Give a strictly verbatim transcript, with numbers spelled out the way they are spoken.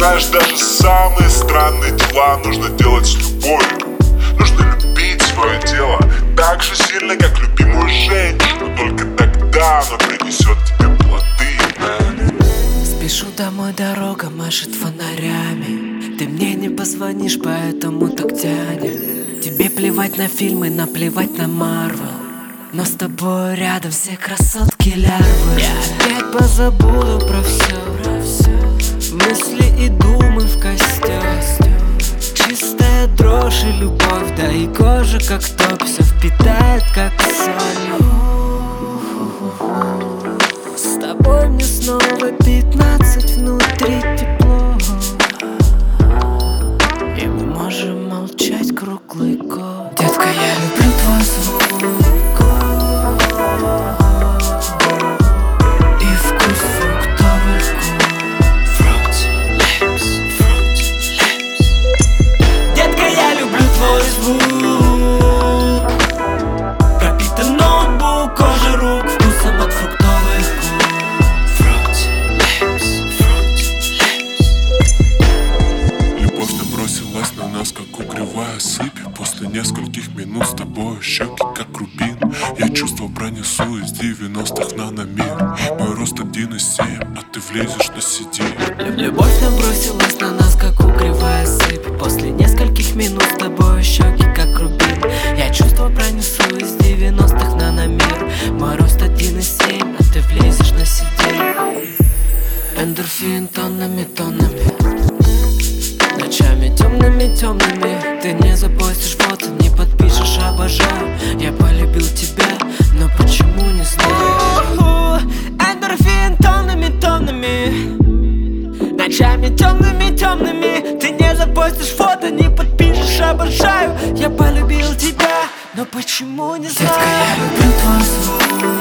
знаешь, даже самые странные дела нужно делать с любовью. Нужно любить свое тело так же сильно, как любимую женщину. Только тогда оно принесет тебе плоды. Спешу домой, дорога машет фонарями. Ты мне не позвонишь, поэтому так тянет. Тебе плевать на фильмы, наплевать на Марвел, но с тобой рядом все красотки лярвы. Я опять позабуду про все, мысли и думы в костях. Чистая дрожь и любовь, да и кожа как топ все впитает как соль. С тобой мне снова пятнадцать, внутри тепло, и мы можем молчать круглый год. Детка, я люблю твой звук и вкус фруктовых губ. Fruity lips, fruity lips. Детка, я люблю твой звук, пропитан ноутбук, кожа рук вкусом от фруктовых губ. Fruity lips, fruity lips. Любовь набросилась на нас, как угревая сыпь. После нескольких минут с тобой щеки как рубин. Я чувство пронесу из девяностых наномер. Мой рост один и семь, а ты влезешь на сиденье. Любовь набросилась на нас, как угревая сыпь. После нескольких минут с тобой щеки как рубин. Я чувство пронесу из девяностых наномер. Мой рост один и семь, а ты влезешь на сиденье. Эндорфин тоннами, тоннами, ночами темными, темными. Ты не запостишь фото, не подпишешь, обожаю. Я полюбил тебя, но почему не знаю. Эндорфин тоннами, тоннами, ночами темными, темными. Ты не запостишь фото, не подпишешь, обожаю. Я полюбил тебя, но почему не знаю. Детка, я люблю твой звук